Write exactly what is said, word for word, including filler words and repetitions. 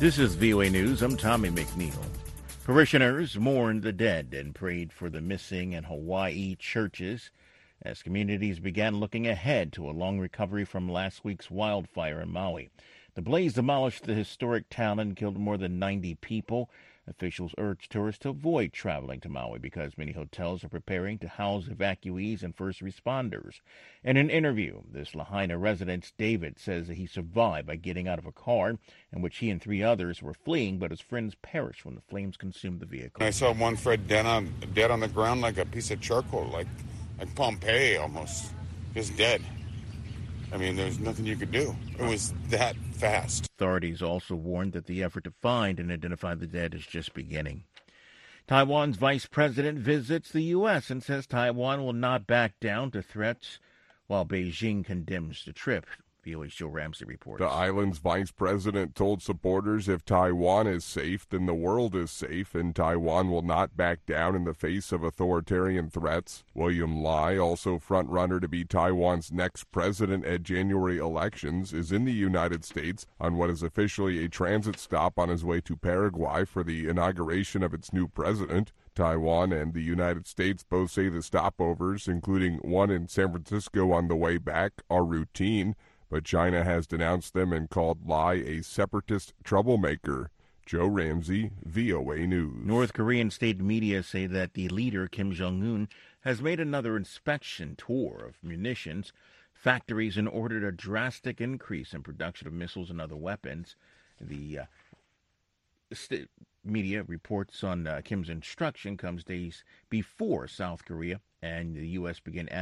This is V O A News. I'm Tommy McNeil. Parishioners mourned the dead and prayed for the missing in Hawaii churches as communities began looking ahead to a long recovery from last week's wildfire in Maui. The blaze demolished the historic town and killed more than ninety people. Officials urged tourists to avoid traveling to Maui because many hotels are preparing to house evacuees and first responders. In an interview, this Lahaina resident, David, says that he survived by getting out of a car in which he and three others were fleeing, but his friends perished when the flames consumed the vehicle. I saw one Fred dead on, dead on the ground like a piece of charcoal, like, like Pompeii almost, just dead. I mean, there's nothing you could do. It was that fast. Authorities also warned that the effort to find and identify the dead is just beginning. Taiwan's vice president visits the U S and says Taiwan will not back down to threats, while Beijing condemns the trip. V O A's Joe Ramsey reports. The island's vice president told supporters if Taiwan is safe, then the world is safe, and Taiwan will not back down in the face of authoritarian threats. William Lai, also frontrunner to be Taiwan's next president at January elections, is in the United States on what is officially a transit stop on his way to Paraguay for the inauguration of its new president. Taiwan and the United States both say the stopovers, including one in San Francisco on the way back, are routine, but China has denounced them and called Lai a separatist troublemaker. Joe Ramsey, V O A News. North Korean state media say that the leader, Kim Jong-un, has made another inspection tour of munitions factories and ordered a drastic increase in production of missiles and other weapons. The uh, st- media reports on uh, Kim's instruction comes days before South Korea and the U S began